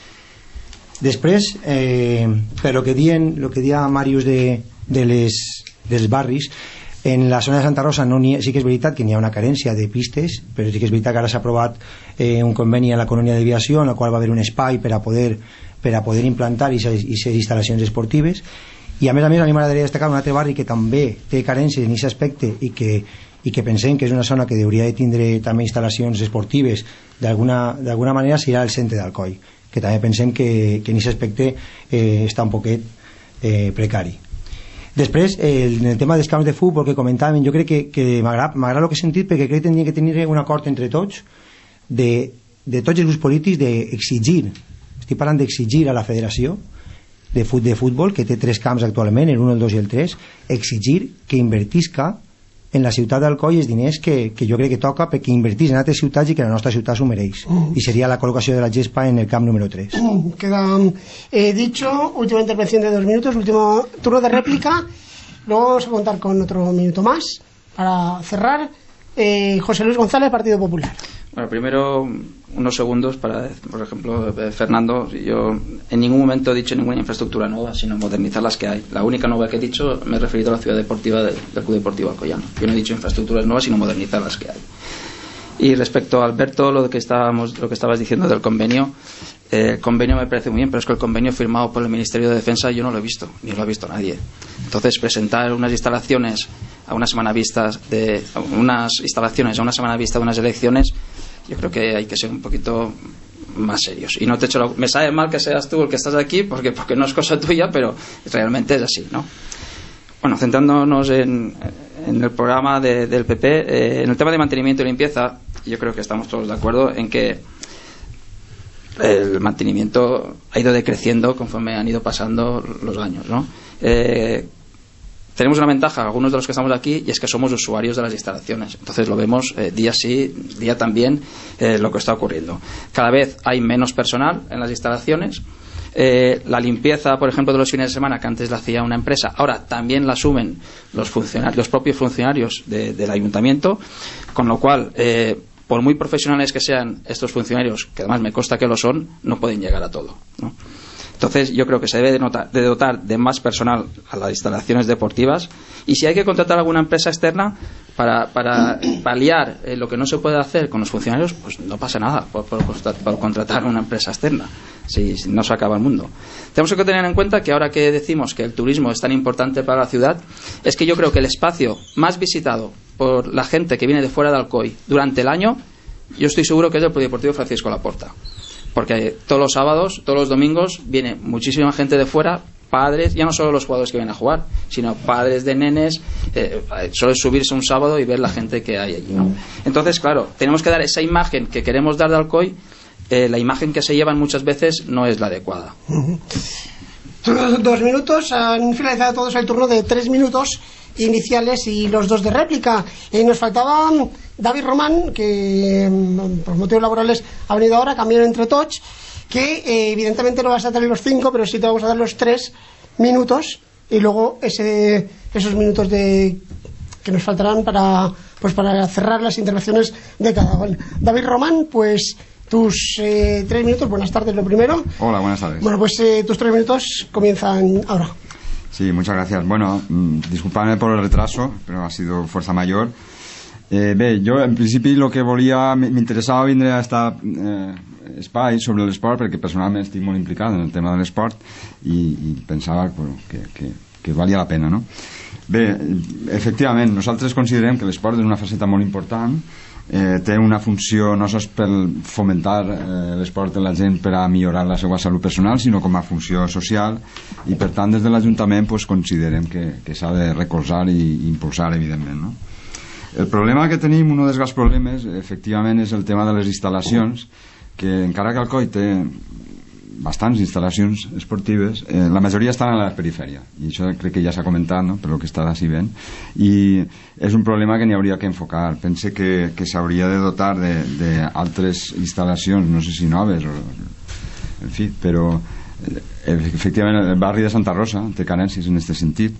Després, eh, per lo que diuen, lo que dia Màrius de, de les, dels barris, en la zona de Santa Rosa no ha, sí que és veritat que n'hi ha una carència de pistes, però sí que és veritat que ara s'ha aprovat eh, un conveni a la colònia d'aviació en el qual va haver un espai per a poder, per a poder implantar aquestes instal·lacions esportives. I a més a més a mi m'agradaria destacar un altre barri que també té carències en aquest aspecte i que, i que pensem que és una zona que hauria de tindre també instal·lacions esportives d'alguna manera, serà el centre d'Alcoi, que també pensem que, que en aquest aspecte eh, està un poquet eh, precari. Després, eh, en el tema dels camps de futbol que comentàvem, jo crec que, que m'agrada el que he sentit, perquè crec que tindria que tenir un acord entre tots de, de tots els grups polítics d'exigir, estic parlant d'exigir a la federació de, fut, de futbol, que té tres camps actualment, el un, el dos i el tres, exigir que invertisca en la ciutat d'Alcoi els diners que, que jo crec que toca perquè invertís en altres ciutats i que la nostra ciutat s'ho mereix. Mm. I seria la col·locació de la gespa en el camp número tres. Mm, queda eh, dicho. Última intervención de dos minutos, último turno de réplica. Luego vamos a contar con otro minuto más para cerrar. Eh, José Luis González, Partido Popular. Bueno, primero unos segundos para, por ejemplo, Fernando, yo en ningún momento he dicho ninguna infraestructura nueva, sino modernizar las que hay. La única nueva que he dicho me he referido a la ciudad deportiva del, del Club Deportivo Alcoyano. Yo no he dicho infraestructuras nuevas, sino modernizar las que hay. Y respecto a Alberto, lo que estábamos, lo que estabas diciendo del convenio, eh, el convenio me parece muy bien, pero es que el convenio firmado por el Ministerio de Defensa yo no lo he visto, ni lo ha visto nadie. Entonces, presentar unas instalaciones a una semana vista de unas instalaciones a una semana vista de unas elecciones, yo creo que hay que ser un poquito más serios. Y no te echo la... me sabe mal que seas tú el que estás aquí, porque, porque no es cosa tuya, pero realmente es así, ¿no? Bueno, centrándonos en, en el programa de, del P P, eh, en el tema de mantenimiento y limpieza, yo creo que estamos todos de acuerdo en que el mantenimiento ha ido decreciendo conforme han ido pasando los años, ¿no? Eh, tenemos una ventaja, algunos de los que estamos aquí, y es que somos usuarios de las instalaciones. Entonces lo vemos eh, día sí, día también, eh, lo que está ocurriendo. Cada vez hay menos personal en las instalaciones. Eh, la limpieza, por ejemplo, de los fines de semana, que antes la hacía una empresa, ahora también la asumen los funcionarios, los propios funcionarios de, del ayuntamiento, con lo cual, eh, por muy profesionales que sean estos funcionarios, que además me consta que lo son, no pueden llegar a todo, ¿no? Entonces yo creo que se debe de, notar, de dotar de más personal a las instalaciones deportivas, y si hay que contratar alguna empresa externa para, para paliar eh, lo que no se puede hacer con los funcionarios, pues no pasa nada por, por, por contratar una empresa externa, si, si no se acaba el mundo. Tenemos que tener en cuenta que ahora que decimos que el turismo es tan importante para la ciudad, es que yo creo que el espacio más visitado por la gente que viene de fuera de Alcoy durante el año, yo estoy seguro que es el Polideportivo Francisco Laporta. Porque todos los sábados, todos los domingos viene muchísima gente de fuera, padres, ya no solo los jugadores que vienen a jugar, sino padres de nenes. Eh, solo es subirse un sábado y ver la gente que hay allí, ¿no? Entonces, claro, tenemos que dar esa imagen que queremos dar de Alcoy. Eh, la imagen que se llevan muchas veces no es la adecuada. Uh-huh. Dos minutos, han finalizado todos el turno de tres minutos iniciales y los dos de réplica. Eh, nos faltaba David Román, que por motivos laborales ha venido ahora, cambiaron entre Toch, que eh, evidentemente no vas a tener los cinco, pero sí te vamos a dar los tres minutos, y luego ese, esos minutos de que nos faltarán para, pues para cerrar las intervenciones de cada uno. David Román, pues tus eh, tres minutos. Buenas tardes, lo primero. Hola, buenas tardes. Bueno, pues eh, tus tres minutos comienzan ahora. Sí, muchas gracias. Bueno, mmm, disculpadme por el retraso, pero ha sido fuerza mayor. Eh, bé, jo en principi el que volia, m'interessava vindre a estar eh, espai sobre l'esport, perquè personalment estic molt implicat en el tema de l'esport, i, i pensava bueno, que, que, que valia la pena, no? Bé, efectivament, nosaltres considerem que l'esport és una faceta molt important. Eh, té una funció no sols per fomentar eh, l'esport de la gent per a millorar la seva salut personal, sinó com a funció social, i per tant des de l'Ajuntament pues, considerem que, que s'ha de recolzar i, i impulsar, evidentment, no? El problema que tenim, un dels grans problemes efectivament és el tema de les instal·lacions, que encara que Alcoi té bastants instal·lacions esportives, eh, la majoria estan a la perifèria, i això crec que ja s'ha comentat, no?, per lo que està d'ací ben, i és un problema que n'hi hauria que enfocar. Pense que, que s'hauria de dotar d'altres instal·lacions, no sé si noves o, en fi, però eh, efectivament el barri de Santa Rosa té carències en aquest sentit.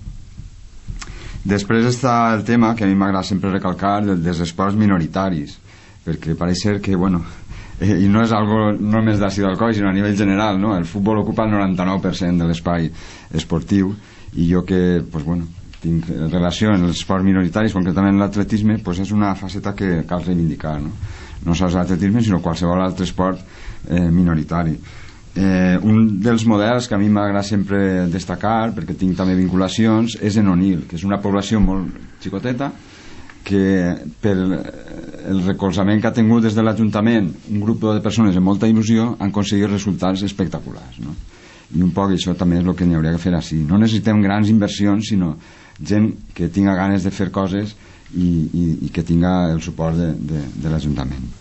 Després està el tema que a mi m'agrada sempre recalcar dels esports minoritaris, perquè pareix ser que, bueno, eh, i no és algo només d'ací d'Alcoi, sinó a nivell general, no? El futbol ocupa el noranta-nou per cent de l'espai esportiu, i jo que, pues, bueno, tinc relació en els esports minoritaris, concretament l'atletisme, pues és una faceta que cal reivindicar, no? No sols l'atletisme, sinó qualsevol altre esport eh, minoritari. Eh, un dels models que a mi m'agrada sempre destacar, perquè tinc també vinculacions, és en Onil, que és una població molt xicoteta, que per el recolzament que ha tingut des de l'Ajuntament un grup de persones amb molta il·lusió han aconseguit resultats espectaculars, no? I un poc això també és el que n'hi hauria que fer així. No necessitem grans inversions, sinó gent que tinga ganes de fer coses i, i, i que tinga el suport de, de, de l'Ajuntament.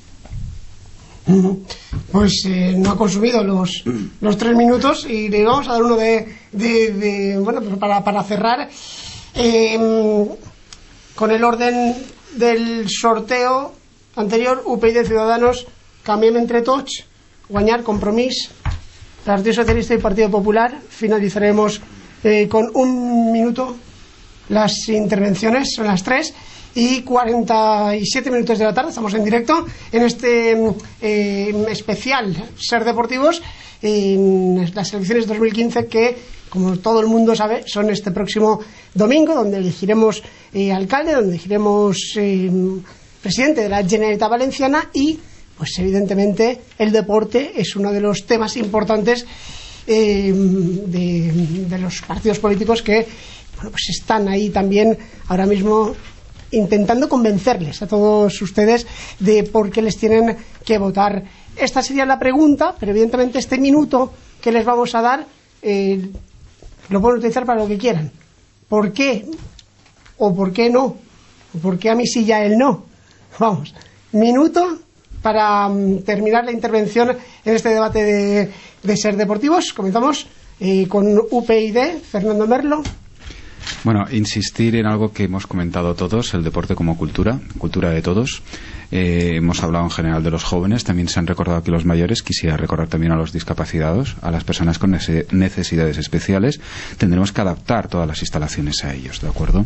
Pues eh, no ha consumido los, los tres minutos y le vamos a dar uno de, de, de bueno, para, para cerrar eh, con el orden del sorteo anterior. U P y D, Ciudadanos, cambiem entre tots, guanyar, Compromís, Partido Socialista y Partido Popular. Finalizaremos eh, con un minuto las intervenciones, son las tres y cuarenta y siete minutos de la tarde. Estamos en directo en este eh, especial Ser Deportivos, en las elecciones dos mil quince, que, como todo el mundo sabe, son este próximo domingo, donde elegiremos eh, alcalde, donde elegiremos eh, presidente de la Generalitat Valenciana, y pues evidentemente el deporte es uno de los temas importantes eh, de, de los partidos políticos que, bueno, pues están ahí también ahora mismo intentando convencerles a todos ustedes de por qué les tienen que votar. Esta sería la pregunta, pero evidentemente este minuto que les vamos a dar eh, lo pueden utilizar para lo que quieran. ¿Por qué? ¿O por qué no? ¿Por qué a mí sí y a él no? Vamos, minuto para um, terminar la intervención en este debate de, de Ser Deportivos. Comenzamos eh, con U P y D, Fernando Merlo. Bueno, insistir en algo que hemos comentado todos, el deporte como cultura, cultura de todos. Eh, hemos hablado en general de los jóvenes, también se han recordado aquí los mayores. Quisiera recordar también a los discapacitados, a las personas con necesidades especiales. Tendremos que adaptar todas las instalaciones a ellos, ¿de acuerdo?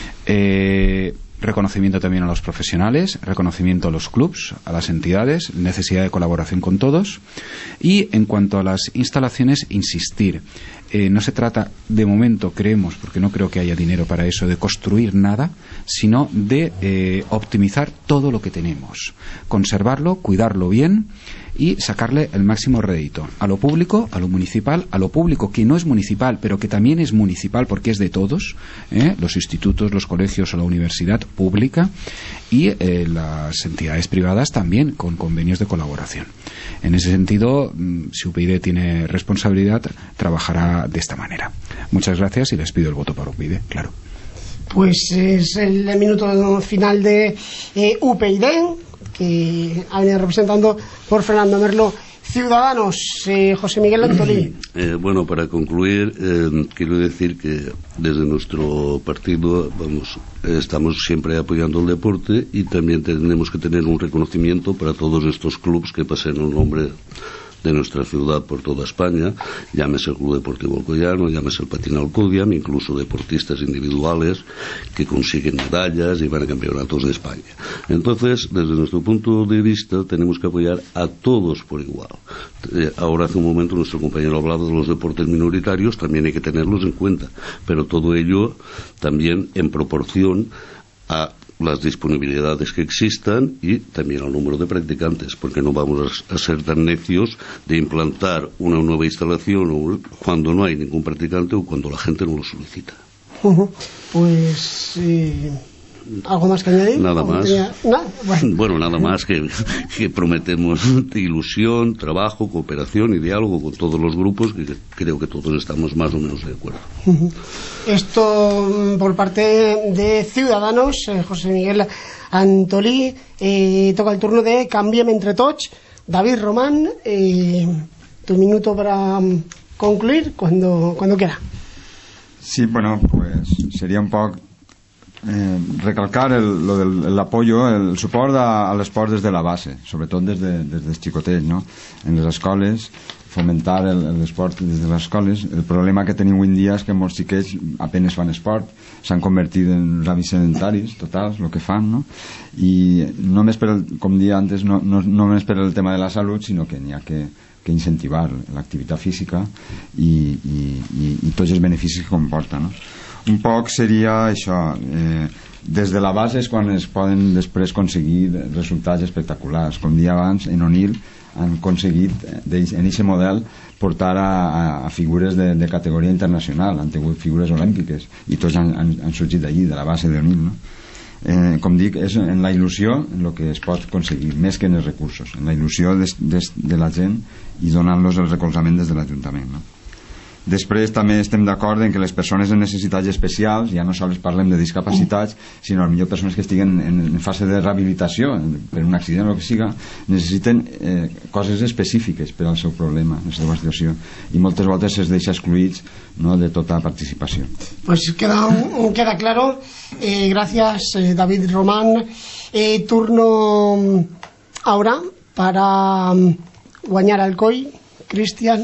Eh, reconocimiento también a los profesionales, reconocimiento a los clubs, a las entidades, necesidad de colaboración con todos. Y en cuanto a las instalaciones, insistir. Eh, no se trata, de momento, creemos, porque no creo que haya dinero para eso, de construir nada, sino de eh, optimizar todo lo que tenemos, conservarlo, cuidarlo bien y sacarle el máximo rédito a lo público, a lo municipal, a lo público que no es municipal, pero que también es municipal porque es de todos, ¿eh? Los institutos, los colegios o la universidad pública, y eh, las entidades privadas también con convenios de colaboración. En ese sentido, si U P y D tiene responsabilidad, trabajará de esta manera. Muchas gracias y les pido el voto para U P y D, claro. Pues es el minuto final de eh, U P y D, que ha venido representando por Fernando Merlo Ciudadanos. eh, José Miguel Antolí. Eh, bueno, para concluir, eh, quiero decir que desde nuestro partido vamos, eh, estamos siempre apoyando el deporte y también tenemos que tener un reconocimiento para todos estos clubes que pasen el nombre de nuestra ciudad por toda España, llámese el Club Deportivo Alcoyano, llámese el Patín Alcudiam, incluso deportistas individuales que consiguen medallas y van a campeonatos de España. Entonces, desde nuestro punto de vista, tenemos que apoyar a todos por igual. Eh, ahora hace un momento nuestro compañero hablaba de los deportes minoritarios, también hay que tenerlos en cuenta, pero todo ello también en proporción a las disponibilidades que existan y también al número de practicantes, porque no vamos a ser tan necios de implantar una nueva instalación cuando no hay ningún practicante o cuando la gente no lo solicita. Uh-huh. Pues eh, ¿algo más que añadir? Nada más. Tenía... ¿No? Bueno. bueno, nada más que, que prometemos ilusión, trabajo, cooperación y diálogo con todos los grupos, que creo que todos estamos más o menos de acuerdo. Uh-huh. Esto por parte de Ciudadanos. eh, José Miguel Antolí. Eh, toca el turno de Canviem entre tots. David Román, eh, tu minuto para um, concluir cuando, cuando quiera. Sí, bueno, pues sería un poc eh, recalcar el, lo del el apoyo, el suport a, a l'esport des de la base, sobretot des, de, des dels xicotets, no? En les escoles, fomentar l'esport des de les escoles. El problema que tenim avui en dia és que molts xiquets apenas fan esport, s'han convertit en avis sedentaris totals, el que fan, no? I només per el, com dia antes, no, no, no només per el tema de la salut, sinó que n'hi ha que, que incentivar l'activitat física i, i, i, i tots els beneficis que comporta, no? Un poc seria això, eh, des de la base és quan es poden després aconseguir resultats espectaculars. Com dia abans, en Onil han aconseguit en aquest model portar a, a, a figures de, de categoria internacional, han tingut figures olímpiques i tots han, han, han sorgit d'allí, de la base d'Onil, no? Eh, com dic, és en la il·lusió en el que es pot aconseguir, més que en els recursos, en la il·lusió des, des, de la gent i donant-los el recolzament des de l'Ajuntament, no? Després també estem d'acord en que les persones amb necessitats especials, ja no sols parlem de discapacitats, sinó millor persones que estiguen en, en fase de rehabilitació per un accident o el que siga, necessiten eh, coses específiques per al seu problema, la seva situació, i moltes voltes es deixa excluïts, no, de tota participació. Pues queda, queda claro. Eh, gracias, eh, David Román. Eh, turno ahora para um, guanyar Alcoi. Cristian.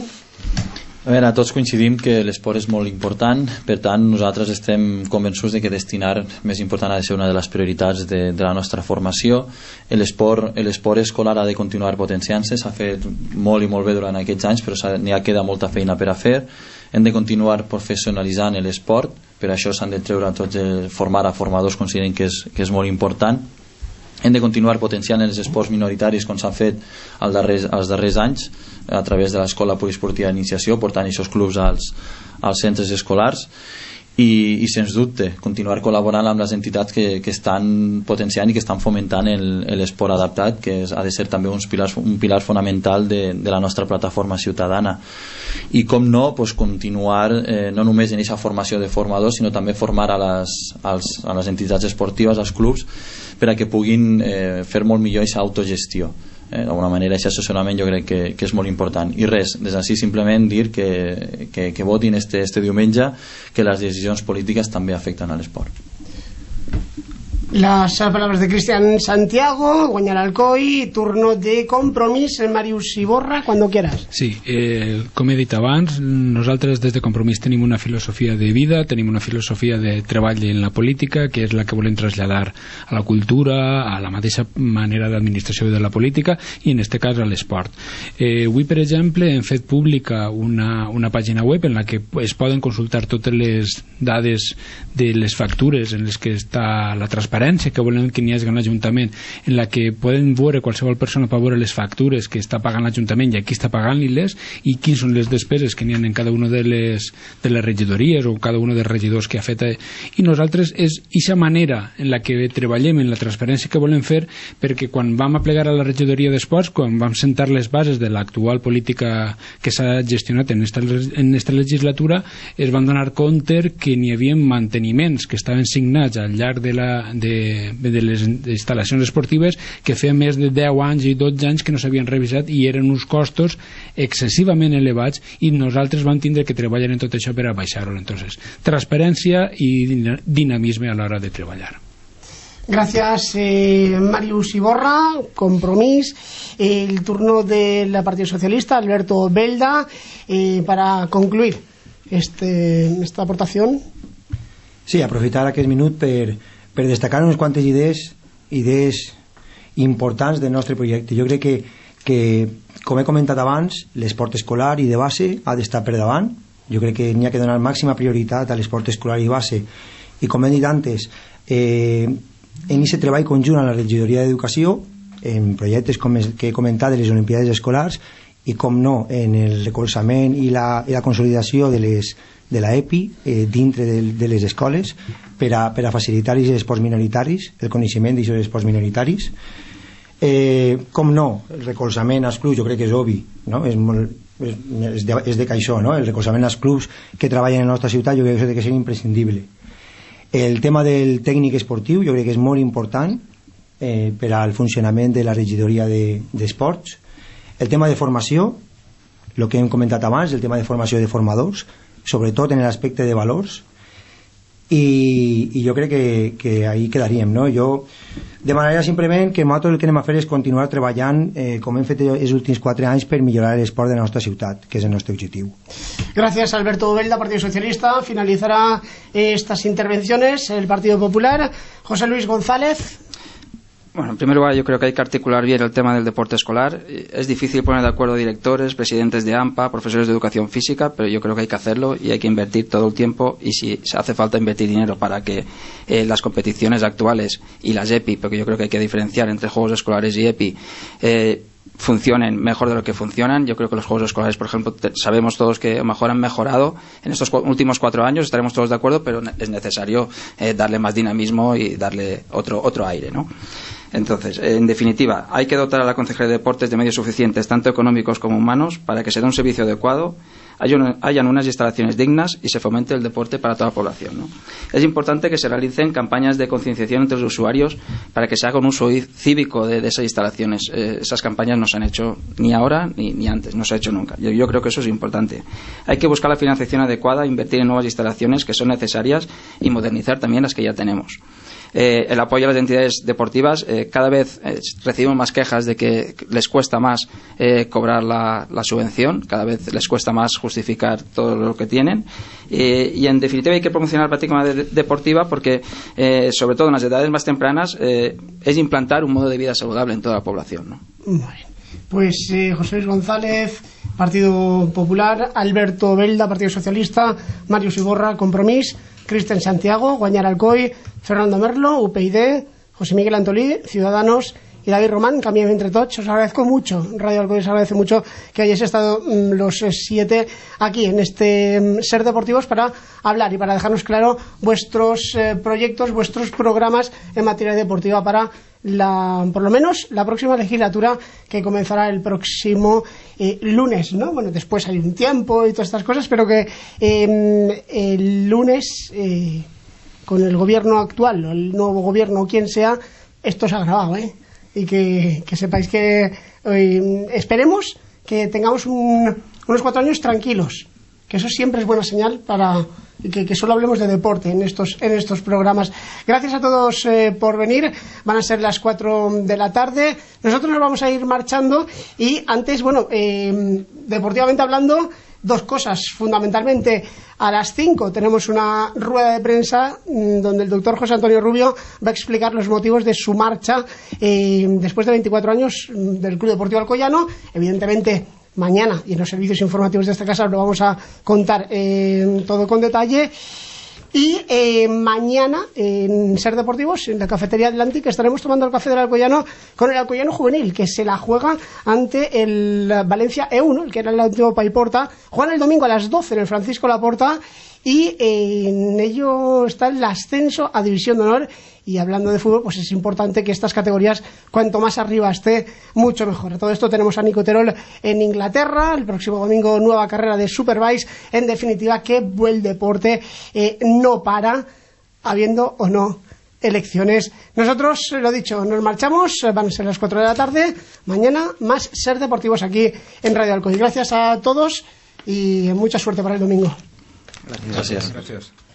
A veure, tots coincidim que l'esport és molt important, per tant nosaltres estem convençuts de que destinar més important ha de ser una de les prioritats de, de la nostra formació. L'esport escolar ha de continuar potenciant-se, s'ha fet molt i molt bé durant aquests anys, però n'hi ha queda molta feina per a fer. Hem de continuar professionalitzant l'esport, per això s'han de treure tots el formar a formadors, consideren que és, que és molt important. Hem de continuar potenciant els esports minoritaris com s'han fet als darrers, als darrers anys a través de l'escola poliesportiva d'iniciació, portant aquests clubs als, als centres escolars, i, i sens dubte continuar col·laborant amb les entitats que, que estan potenciant i que estan fomentant l'esport adaptat, que és, ha de ser també un pilar, un pilar fonamental de, de la nostra plataforma ciutadana. I com no, pues, continuar eh, no només en aquesta formació de formadors, sinó també formar a les, als, a les entitats esportives, als clubs, per a que puguin eh, fer molt millor aquesta autogestió. Eh, d'alguna manera aquest assessorament jo crec que, que és molt important. I res, des d'ací simplement dir que, que, que votin este, este diumenge, que les decisions polítiques també afecten a l'esport. Las palabras de Cristian Santiago, guanyar Alcoi, turno de Compromís, Màrius Iborra, cuando quieras. Sí, eh, com he dit abans, nosaltres des de Compromís tenim una filosofia de vida, tenim una filosofia de treball en la política, que és la que volem traslladar a la cultura, a la mateixa manera d'administració de la política i en este cas a l'esport. Eh, avui, per exemple, hem fet pública una, una pàgina web en la que es poden consultar totes les dades de les factures en les que està la transparència que volem que n'hi hagi en l'Ajuntament, en la que poden veure qualsevol persona per veure les factures que està pagant l'Ajuntament i a qui està pagant-les i quines són les despeses que n'hi ha en cada una de les, de les regidories o cada un dels regidors que ha fet. I nosaltres és aquesta manera en la que treballem en la transparència que volem fer, perquè quan vam aplegar a la regidoria d'esports, quan vam sentar les bases de l'actual política que s'ha gestionat en esta, en esta legislatura, es van donar compte que n'hi havia manteniments que estaven signats al llarg de la de de les instal·lacions esportives que feia més de deu anys i dotze anys que no s'havien revisat i eren uns costos excessivament elevats i nosaltres vam tindre que treballar en tot això per a baixar-ho. Entonces, transparència i dinamisme a l'hora de treballar. Gracias, eh, Màrius Iborra. Compromís. Eh, el turno del Partido Socialista, Alberto Belda, eh, para concluir este, esta aportación. Sí, aprofitar aquest minut per per destacar unes quantes idees idees importants del nostre projecte. Jo crec que, que com he comentat abans, l'esport escolar i de base ha d'estar per davant. Jo crec que n'hi ha que donar màxima prioritat a l'esport escolar i base, i com he dit antes, eh, en aquest treball conjunt a la regidoria d'Educació, en projectes com el que he comentat de les Olimpiades escolars, i com no, en el recolzament i la, i la consolidació de les de la E P I eh, dintre de, de les escoles per a, per a facilitar els esports minoritaris, el coneixement d'aquests esports minoritaris. Eh, com no, el recolzament als clubs, jo crec que és obvi, no? És, molt, és, és, de, és de caixó, no? El recolzament als clubs que treballen en la nostra ciutat, jo crec que això ha de ser imprescindible. El tema del tècnic esportiu, jo crec que és molt important eh, per al funcionament de la regidoria d'esports. De, el tema de formació, el que hem comentat abans, el tema de formació de formadors, sobretot en l'aspecte de valors, i, i jo crec que, que ahí quedaríem, no? Jo demanaria simplement que nosaltres el que anem a fer és continuar treballant eh, com hem fet els últims quatre anys per millorar l'esport de la nostra ciutat, que és el nostre objectiu. Gracias, Alberto Belda, Partido Socialista. Finalizará eh, estas intervenciones el Partido Popular. José Luis González. Bueno, en primer lugar, yo creo que hay que articular bien el tema del deporte escolar. Es difícil poner de acuerdo directores, presidentes de AMPA, profesores de educación física, pero yo creo que hay que hacerlo y hay que invertir todo el tiempo, y si hace falta invertir dinero para que eh, las competiciones actuales y las E P I, porque yo creo que hay que diferenciar entre juegos escolares y E P I, eh, funcionen mejor de lo que funcionan. Yo creo que los juegos escolares, por ejemplo, te, sabemos todos que a lo mejor han mejorado en estos cu últimos cuatro años, estaremos todos de acuerdo, pero es necesario eh, darle más dinamismo y darle otro, otro aire, ¿no? Entonces, en definitiva, hay que dotar a la Concejalía de Deportes de medios suficientes, tanto económicos como humanos, para que se dé un servicio adecuado, hayan unas instalaciones dignas y se fomente el deporte para toda la población, ¿no? Es importante que se realicen campañas de concienciación entre los usuarios para que se haga un uso cívico de, de esas instalaciones. Eh, esas campañas no se han hecho ni ahora ni, ni antes, no se ha hecho nunca. Yo, yo creo que eso es importante. Hay que buscar la financiación adecuada, invertir en nuevas instalaciones que son necesarias y modernizar también las que ya tenemos. Eh, el apoyo a las entidades deportivas, eh, cada vez eh, recibimos más quejas de que les cuesta más eh, cobrar la, la subvención, cada vez les cuesta más justificar todo lo que tienen, eh, y en definitiva hay que promocionar la práctica de, deportiva porque eh, sobre todo en las edades más tempranas eh, es implantar un modo de vida saludable en toda la población, ¿no? Bueno, pues eh, José Luis González, Partido Popular, Alberto Belda, Partido Socialista, Màrius Iborra, Compromís, Cristian Santiago, Guanyar Alcoi, Fernando Merlo, U P y D, José Miguel Antolí, Ciudadanos, y David Román, Camiem entre tots. Os agradezco mucho, Radio Alcoy os agradece mucho que hayáis estado mmm, los siete aquí en este mmm, Ser Deportivos para hablar y para dejarnos claro vuestros eh, proyectos, vuestros programas en materia deportiva para la, por lo menos la próxima legislatura, que comenzará el próximo eh, lunes, ¿no? Bueno, después hay un tiempo y todas estas cosas, pero que eh, el lunes eh, con el gobierno actual o el nuevo gobierno, quien sea, esto se ha grabado, ¿eh? Y que, que sepáis que eh, esperemos que tengamos un, unos cuatro años tranquilos, que eso siempre es buena señal para que, que solo hablemos de deporte en estos, en estos programas. Gracias a todos eh, por venir. Van a ser las cuatro de la tarde. Nosotros nos vamos a ir marchando y antes, bueno, eh, deportivamente hablando, dos cosas fundamentalmente. A las cinco tenemos una rueda de prensa mmm, donde el doctor José Antonio Rubio va a explicar los motivos de su marcha eh, después de veinticuatro años mmm, del Club Deportivo Alcoyano. Evidentemente mañana, y en los servicios informativos de esta casa lo vamos a contar eh, todo con detalle. Y eh, mañana en Ser Deportivos, en la cafetería Atlantic, estaremos tomando el café del Alcoyano con el Alcoyano juvenil, que se la juega ante el Valencia E uno, el que era el antiguo Paiporta. Juegan el domingo a las doce en el Francisco Laporta y eh, en ello está el ascenso a División de Honor. Y hablando de fútbol, pues es importante que estas categorías, cuanto más arriba esté, mucho mejor. A todo esto tenemos a Nico Terol en Inglaterra, el próximo domingo nueva carrera de Superbike. En definitiva, que buen deporte eh, no para, habiendo o no elecciones. Nosotros, lo dicho, nos marchamos, van a ser las cuatro de la tarde. Mañana más Ser Deportivos aquí en Radio Alcoy. Gracias a todos y mucha suerte para el domingo. Gracias. Gracias.